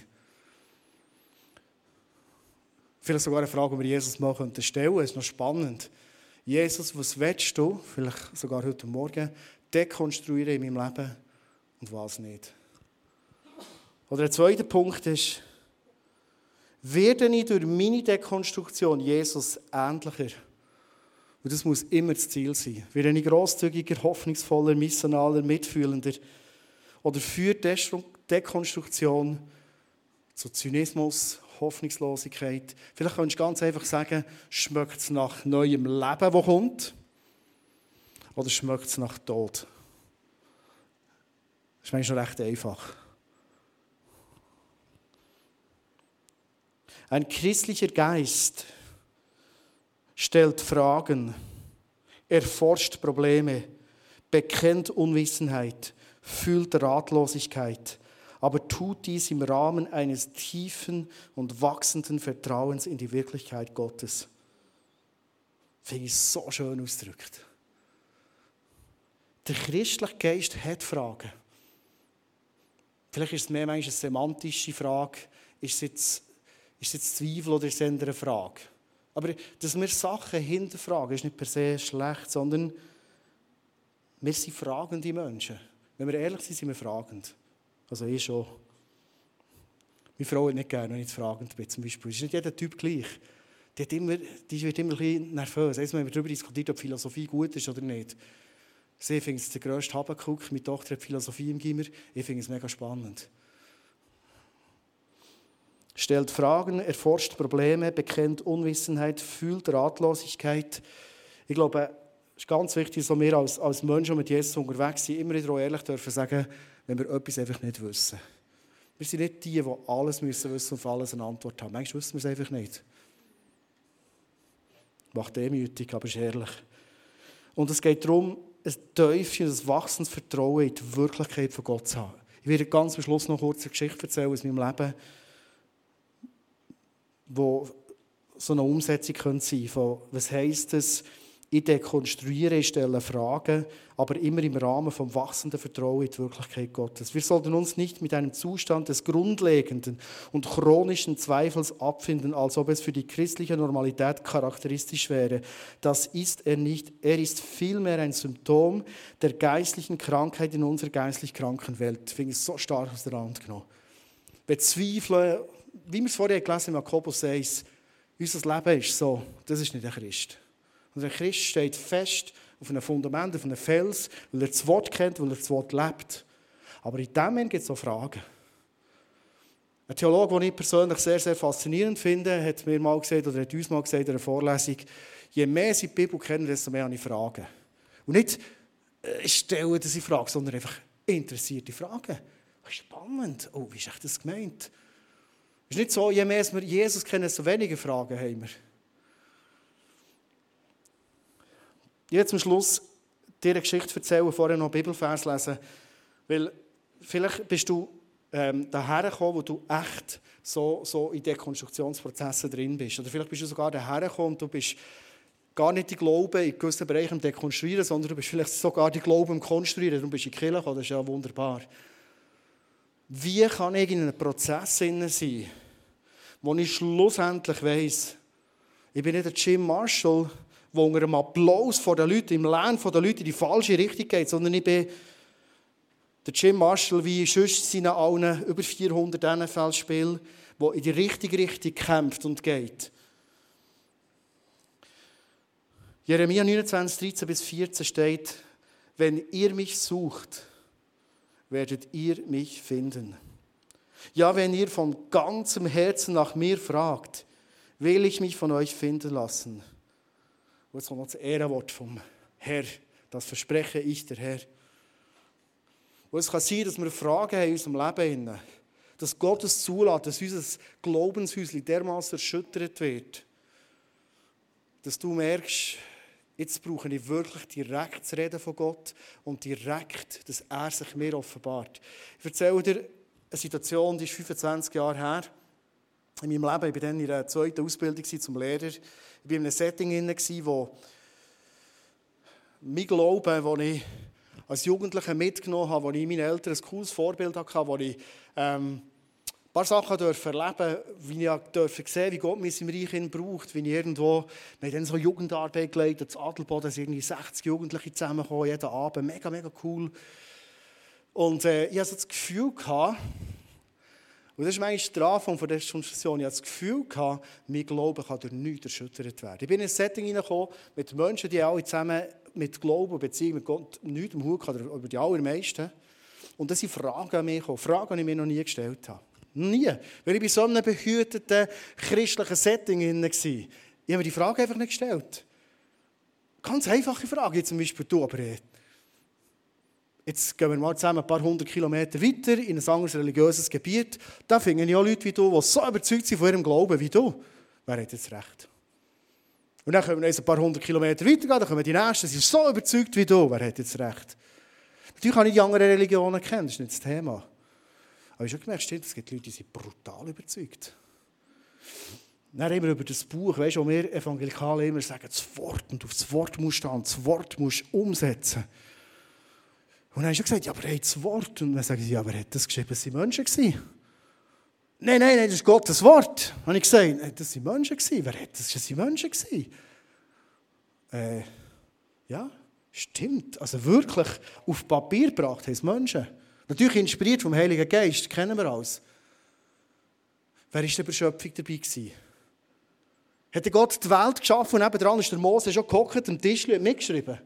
Vielleicht sogar eine Frage, die wir Jesus mal stellen könnten. Es ist noch spannend. Jesus, was willst du, vielleicht sogar heute Morgen, dekonstruieren in meinem Leben und was nicht? Oder der zweite Punkt ist, werde ich durch meine Dekonstruktion Jesus ähnlicher? Und das muss immer das Ziel sein. Werde ich grosszügiger, hoffnungsvoller, missionaler, mitfühlender? Oder führt Dekonstruktion zu Zynismus, Hoffnungslosigkeit? Vielleicht könntest du ganz einfach sagen, schmeckt es nach neuem Leben, das kommt? Oder schmeckt es nach Tod? Das ist manchmal recht einfach. Ein christlicher Geist stellt Fragen, erforscht Probleme, bekennt Unwissenheit, fühlt Ratlosigkeit, aber tut dies im Rahmen eines tiefen und wachsenden Vertrauens in die Wirklichkeit Gottes. Finde ich so schön ausgedrückt. Der christliche Geist hat Fragen. Vielleicht ist es mehr eine semantische Frage, ist es jetzt, ist es jetzt Zweifel oder ist es eher eine Frage? Aber dass wir Sachen hinterfragen, ist nicht per se schlecht, sondern wir sind fragende Menschen. Wenn wir ehrlich sind, sind wir fragend. Also ich schon. Meine Frau hat nicht gerne, wenn ich fragend bin, zum Beispiel. Es ist nicht jeder Typ gleich. Die, hat immer, die wird immer ein bisschen nervös. Einmal haben wir darüber diskutiert, ob Philosophie gut ist oder nicht. Sie findet es der grösste Habakuk. Meine Tochter hat Philosophie im Gimmer. Ich finde es mega spannend. Stellt Fragen, erforscht Probleme, bekennt Unwissenheit, fühlt Ratlosigkeit. Ich glaube, es ist ganz wichtig, dass wir als, als Menschen, die mit Jesus unterwegs sind, immer wieder ehrlich dürfen sagen, wenn wir etwas einfach nicht wissen. Wir sind nicht die, die alles müssen wissen und auf alles eine Antwort haben. Manchmal wissen wir es einfach nicht. Macht demütig, aber ist ehrlich. Und es geht darum, ein tiefes, ein wachsendes Vertrauen in die Wirklichkeit von Gott zu haben. Ich werde ganz am Schluss noch kurz eine Geschichte erzählen aus meinem Leben, wo so eine Umsetzung sein könnte von, was heisst es, ich dekonstruiere, ich stelle Fragen, aber immer im Rahmen vom wachsenden Vertrauen in die Wirklichkeit Gottes. Wir sollten uns nicht mit einem Zustand des grundlegenden und chronischen Zweifels abfinden, als ob es für die christliche Normalität charakteristisch wäre. Das ist er nicht. Er ist vielmehr ein Symptom der geistlichen Krankheit in unserer geistlich kranken Welt. Ich finde es so stark aus der Hand genommen. Bezweifeln, wie wir es vorher gelesen haben, Jakobus eins, unser Leben ist so, das ist nicht ein Christ. Und ein Christ steht fest auf einem Fundament, auf einem Fels, weil er das Wort kennt, weil er das Wort lebt. Aber in dem Moment gibt es auch Fragen. Ein Theologe, den ich persönlich sehr, sehr faszinierend finde, hat mir mal gesagt, oder hat uns mal gesagt in einer Vorlesung, je mehr sie die Bibel kennen, desto mehr habe ich Fragen. Und nicht äh, stellen sie Fragen, sondern einfach interessierte Fragen. Spannend. Oh, wie ist echt das gemeint? Es ist nicht so, je mehr wir Jesus kennen, desto weniger Fragen haben wir. Ich werde zum Schluss dir eine Geschichte erzählen, vorher noch einen Bibelvers lesen, weil vielleicht bist du ähm, daher gekommen, wo du echt so, so in Dekonstruktionsprozessen drin bist. Oder vielleicht bist du sogar daher gekommen und du bist gar nicht die Glauben in gewissen Bereichen dekonstruieren, sondern du bist vielleicht sogar die Glauben im Konstruieren. Darum bist du in die Kirche gekommen, das ist ja wunderbar. Wie kann ich in einem Prozess sein, wo ich schlussendlich weiss, ich bin nicht der Jim Marshall, der unter einem Applaus von den Leuten, im Lärm von den Leuten in die falsche Richtung geht, sondern ich bin der Jim Marshall, wie sonst in allen über vierhundert N F L-Spielen, der in die richtige Richtung kämpft und geht. Jeremia neunundzwanzig, dreizehn bis vierzehn steht, wenn ihr mich sucht, werdet ihr mich finden. Ja, wenn ihr von ganzem Herzen nach mir fragt, will ich mich von euch finden lassen. Und jetzt kommt noch das Ehrenwort vom Herr. Das verspreche ich, der Herr. Und es kann sein, dass wir Fragen haben in unserem Leben, dass Gott es zulässt, dass unser Glaubenshäuschen dermaßen erschüttert wird, dass du merkst, jetzt brauche ich wirklich direkt das Reden von Gott und direkt, dass er sich mir offenbart. Ich erzähle dir eine Situation, die ist fünfundzwanzig Jahre her. In meinem Leben, ich war dann in der zweiten Ausbildung zum Lehrer. Ich war in einem Setting, wo mein Glaube, den ich als Jugendlicher mitgenommen habe, wo ich meinen Eltern ein cooles Vorbild hatte, wo ich ähm, ein paar Sachen durfte erleben, wie ich durfte sehen, wie Gott mich im Reich braucht, wie ich irgendwo, wir haben dann so Jugendarbeit geleitet, zu Adelboden, da irgendwie sechzig Jugendliche zusammengekommen, jeden Abend, mega, mega cool. Und äh, ich hatte so das Gefühl gehabt, und das ist eigentlich der Anfang von dieser Station. Ich hatte das Gefühl gehabt, mein Glaube kann durch nichts erschüttert werden. Ich bin in ein Setting hineingekommen mit Menschen, die alle zusammen mit Glauben und Beziehung mit Gott nichts im Hut hatten, über die allermeisten. Und das sind Fragen an mich gekommen, Fragen, die ich mir noch nie gestellt habe. Nie. Weil ich bei so einem behüteten christlichen Setting war. Ich habe mir die Frage einfach nicht gestellt. Ganz einfache Frage. Zum Beispiel, du, aber jetzt gehen wir mal zusammen ein paar hundert Kilometer weiter in ein anderes religiöses Gebiet. Da finden ja auch Leute wie du, die so überzeugt sind von ihrem Glauben wie du. Wer hat jetzt recht? Und dann können wir ein paar hundert Kilometer weitergehen, dann kommen die Nächsten, die sind so überzeugt wie du. Wer hat jetzt recht? Natürlich kann ich die anderen Religionen kennen, das ist nicht das Thema. Aber ich habe schon gemerkt, stimmt, es gibt Leute, die sind brutal überzeugt. Dann immer über das Buch, weißt du, wo wir Evangelikalen immer sagen, das Wort, und auf das Wort musst du stehen, das Wort musst du umsetzen. Und dann hast du gesagt, ja, aber hey, das Wort. Und dann sagen sie, ja, aber hat das geschrieben, das waren Menschen gewesen? Nein, nein, nein, das ist Gottes Wort. Dann habe ich gesagt, nein, das waren Menschen gewesen. Wer hat das? Das waren Menschen gewesen. Äh, ja, stimmt. Also wirklich auf Papier gebracht haben es Menschen. Natürlich inspiriert vom Heiligen Geist, kennen wir alles. Wer war in der Schöpfung dabei gewesen? Hat Gott die Welt geschaffen und nebenan ist der Mose schon gehockt am Tisch und mitgeschrieben?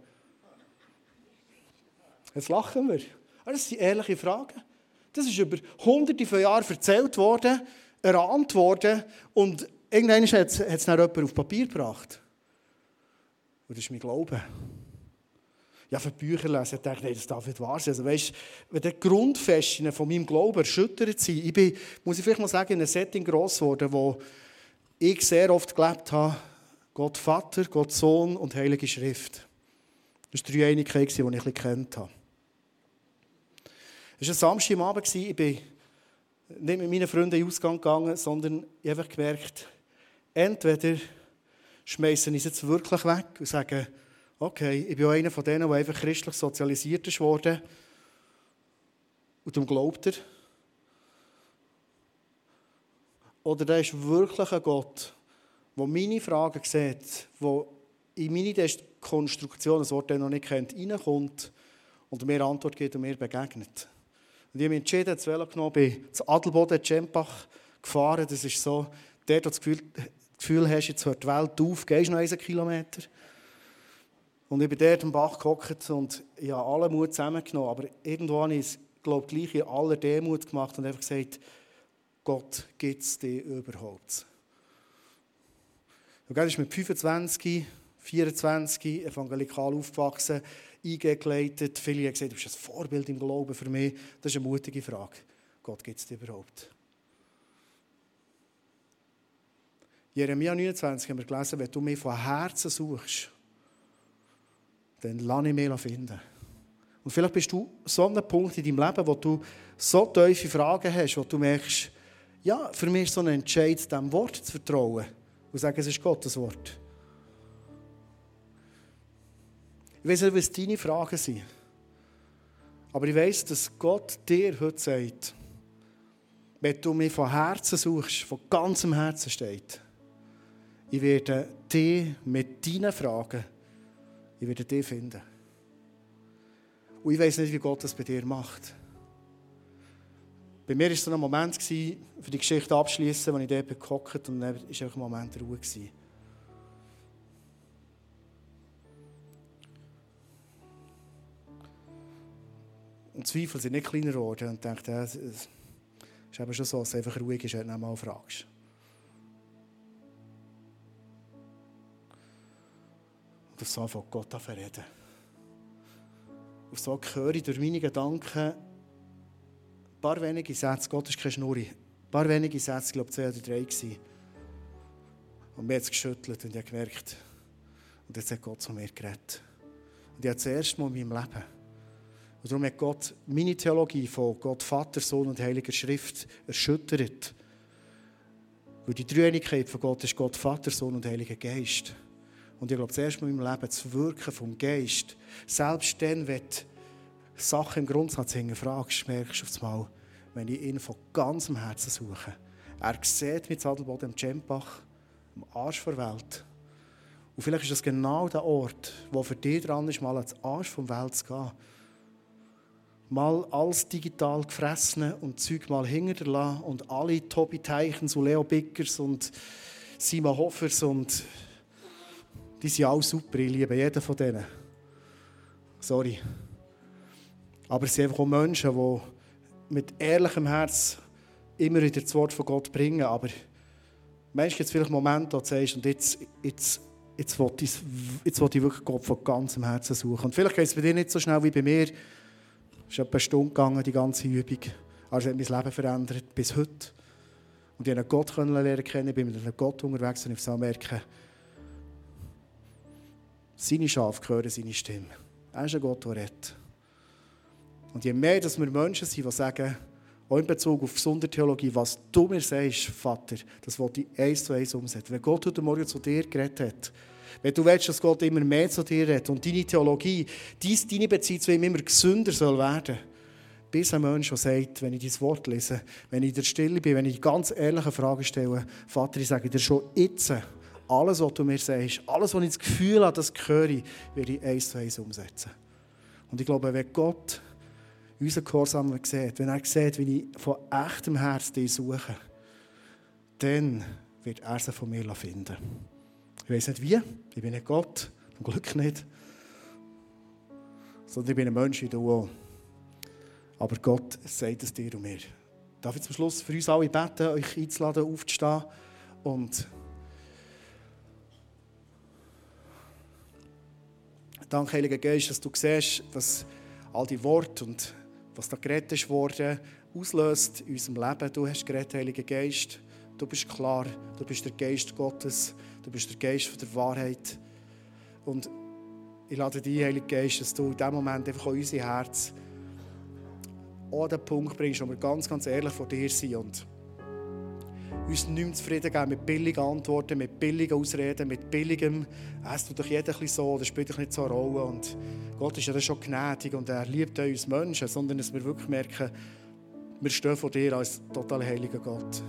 Jetzt lachen wir. Aber das sind ehrliche Fragen. Das ist über hunderte von Jahren erzählt worden, erahnt worden und irgendwann hat es dann jemand auf Papier gebracht. Und das ist mein Glaube. Ja, für Bücher lesen, ich dachte, nein, das darf nicht wahr sein. Also, weißt, wenn die Grundfesten von meinem Glauben erschüttert sind, ich bin, muss ich vielleicht mal sagen, in einem Setting gross geworden, wo ich sehr oft gelebt habe, Gott Vater, Gott Sohn und Heilige Schrift. Das war die Dreieinigkeit, die ich ein bisschen kennt habe. Es war ein Samstag am Abend, ich bin nicht mit meinen Freunden in den Ausgang gegangen, sondern ich habe einfach gemerkt, entweder schmeißen ich es jetzt wirklich weg und sagen, okay, ich bin auch einer von denen, der einfach christlich sozialisiert ist worden. Und darum glaubt er. Oder da ist wirklich ein Gott, der meine Fragen sieht, der in meine Konstruktion, das Wort noch nicht kennt, reinkommt und mir Antwort gibt und mir begegnet. Und ich habe mich entschieden, das Velo genommen, bin zu Adelboden, Cempach gefahren. Das ist so, dort, wo du das Gefühl, das Gefühl hast, jetzt hört die Welt auf, gehst noch einen Kilometer. Und ich bin dort am Bach gehockt und ich habe alle Mut zusammengenommen. Aber irgendwo habe ich es, glaube ich, gleich in aller Demut gemacht und einfach gesagt, Gott, gibt es dich überhaupt? Und er ist mit fünfundzwanzig, vierundzwanzig evangelikal aufgewachsen, eingeleitet. Viele haben gesagt, du bist ein Vorbild im Glauben für mich. Das ist eine mutige Frage. Gott, gibt es dich überhaupt? Jeremia neunundzwanzig haben wir gelesen, wenn du mich von Herzen suchst, dann lass ich mich finden. Und vielleicht bist du so an einem Punkt in deinem Leben, wo du so tiefe Fragen hast, wo du merkst, ja, für mich ist so ein Entscheid, diesem Wort zu vertrauen und zu sagen, es ist Gottes Wort. Ich weiss nicht, was deine Fragen sind. Aber ich weiss, dass Gott dir heute sagt, wenn du mich von Herzen suchst, von ganzem Herzen steht, ich werde dich mit deinen Fragen, ich werde dich finden. Und ich weiss nicht, wie Gott das bei dir macht. Bei mir war es so ein Moment, für die Geschichte abzuschließen, als ich dort gehockt und dann war einfach ein Moment der Ruhe. Und Zweifel sind nicht kleiner geworden und ich dachte, es ist eben schon so, dass es einfach ruhig ist, wenn du mal fragst. Und auf so fängt Gott an zu reden. Auf so höre ich durch meine Gedanken ein paar wenige Sätze, Gott ist keine Schnurri, ein paar wenige Sätze, ich glaube zwei oder drei gewesen. Und mir hat es geschüttelt und ich habe gemerkt, und jetzt hat Gott zu mir geredet. Und ich habe das erste Mal in meinem Leben. Und darum hat Gott meine Theologie von Gott, Vater, Sohn und Heiliger Schrift erschüttert. Weil die Dreieinigkeit von Gott ist Gott, Vater, Sohn und Heiliger Geist. Und ich glaube, das erste Mal in meinem Leben das Wirken vom Geist, selbst dann, wenn du Sachen im Grundsatz hinterfragst, merkst du auf einmal, wenn ich ihn von ganzem Herzen suche. Er sieht mich in Adelboden, im Cempach, am Arsch der Welt. Und vielleicht ist das genau der Ort, wo für dich dran ist, mal ans Arsch der Welt zu gehen. Mal alles digital gefressen und Zeug mal hinterlassen und alle Tobi Teichens und Leo Bickers und Simon Hoffers und die sind alle super, ich liebe jeden von denen. Sorry. Aber es sind einfach auch Menschen, die mit ehrlichem Herz immer wieder das Wort von Gott bringen. Aber manchmal gibt es vielleicht Momente, wo du sagst, und jetzt, jetzt, jetzt, will ich, jetzt will ich wirklich Gott von ganzem Herzen suchen. Und vielleicht geht es bei dir nicht so schnell wie bei mir. Es ist etwa eine Stunde gegangen, die ganze Übung. Aber es hat mein Leben verändert, bis heute. Und ich konnte Gott lernen kennen, ich bin mit einem Gott unterwegs und ich merke, seine Schafe hören seine Stimme. Er ist ein Gott, der redet. Und je mehr, dass wir Menschen sind, die sagen, auch in Bezug auf Sondertheologie, was du mir sagst, Vater, das will ich eins zu eins umsetzen. Wenn Gott heute Morgen zu dir geredet hat, wenn du willst, dass Gott immer mehr zu dir redet und deine Theologie, dies, deine Beziehung zu ihm immer gesünder soll werden, bis ein Mensch, der sagt, wenn ich dein Wort lese, wenn ich in der Stille bin, wenn ich ganz ehrliche Fragen stelle, Vater, ich sage dir schon jetzt, alles, was du mir sagst, alles, was ich das Gefühl habe, das höre ich, werde ich eins zu eins umsetzen. Und ich glaube, wenn Gott unseren Gehorsam sieht, wenn er sieht, wie ich von echtem Herzen dich suche, dann wird er sie von mir finden. Ich weiss nicht wie, ich bin nicht Gott, zum Glück nicht, sondern ich bin ein Mensch wie du auch. Aber Gott sagt es dir und mir. Darf ich zum Schluss für uns alle beten, euch einzuladen, aufzustehen und danke, Heiliger Geist, dass du siehst, was all die Worte und was da geredet ist worden, auslöst in unserem Leben. Du hast geredet, Heiliger Geist. Du bist klar, du bist der Geist Gottes, du bist der Geist der Wahrheit. Und ich lade dich, Heiliger Geist, dass du in diesem Moment einfach auch unser Herz an den Punkt bringst, wo wir ganz, ganz ehrlich vor dir sind und uns nicht mehr zufrieden geben mit billigen Antworten, mit billigen Ausreden, mit billigem, es tut doch jeder ein bisschen so, das spielt doch nicht so eine Rolle. Und Gott ist ja dann schon gnädig und er liebt uns Menschen, sondern dass wir wirklich merken, wir stehen vor dir als total heiliger Gott.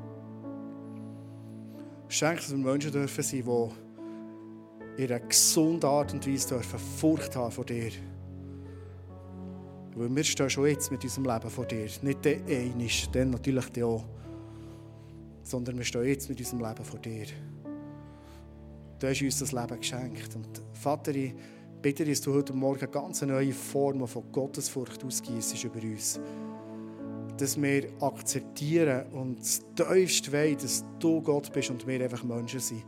Schenk, dass wir Menschen dürfen sein, die in einer gesunden Art und Weise dürfen Furcht haben vor dir. Weil wir stehen schon jetzt mit unserem Leben vor dir. Nicht der eine ist, dann natürlich der auch. Sondern wir stehen jetzt mit unserem Leben vor dir. Du hast uns das Leben geschenkt. Und Vater, ich bitte dich, dass du heute Morgen eine ganz neue Form von Gottesfurcht ausgießt über uns. Dass wir akzeptieren und das tiefste wollen, dass du Gott bist und wir einfach Menschen sind.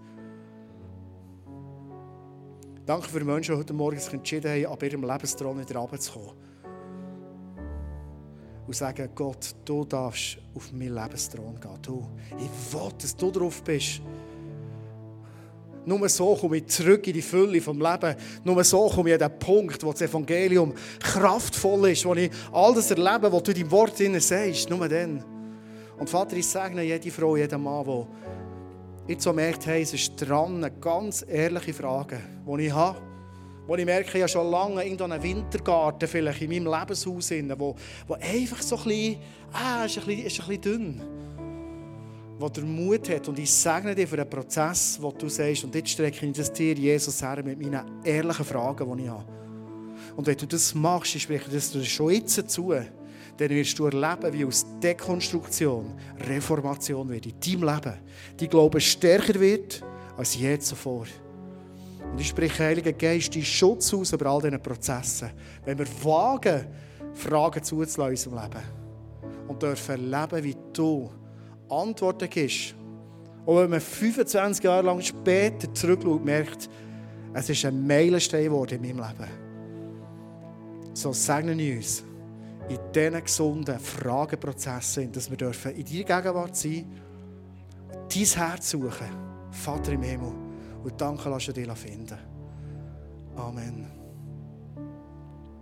Danke für die Menschen, die heute Morgen sich entschieden haben, ab ihrem Lebensthron wieder runterzukommen. Und sagen, Gott, du darfst auf meinen Lebensthron gehen. Du, ich will, dass du drauf bist. Nur so komme ich zurück in die Fülle vom Leben. Nur so komme ich an den Punkt, wo das Evangelium kraftvoll ist, wo ich all das erlebe, was du in deinem Wort drin sagst. Nur dann. Und Vater, ich segne jede Frau, jeden Mann, der jetzt so merkt, hey, es ist dran, ganz ehrliche Fragen, die ich habe. Wo ich merke, ich habe schon lange in einem Wintergarten vielleicht in meinem Lebenshaus, wo, wo einfach so ein bisschen, ah, ist ein bisschen, ist ein bisschen dünn. Wo der Mut hat. Und ich segne dir für den Prozess, wo du sagst, und jetzt strecke ich das dir, Jesus, her, mit meinen ehrlichen Fragen, die ich habe. Und wenn du das machst, ich spreche das dir schon jetzt zu, dann wirst du erleben, wie aus Dekonstruktion Reformation wird in deinem Leben. Dein Glaube stärker wird als je zuvor. Und ich spreche, Heiliger Geist, deinen Schutz aus über all diese Prozesse. Wenn wir wagen, Fragen zuzulassen in unserem Leben und dürfen erleben, wie du Antworten gibst. Und wenn man fünfundzwanzig Jahre lang später zurückschaut und merkt, es ist ein Meilenstein geworden in meinem Leben. So segnen wir uns in diesen gesunden Frageprozessen, dass wir dürfen in deiner Gegenwart sein, dein Herz suchen, Vater im Himmel. Und danke, lass dir finden. Amen.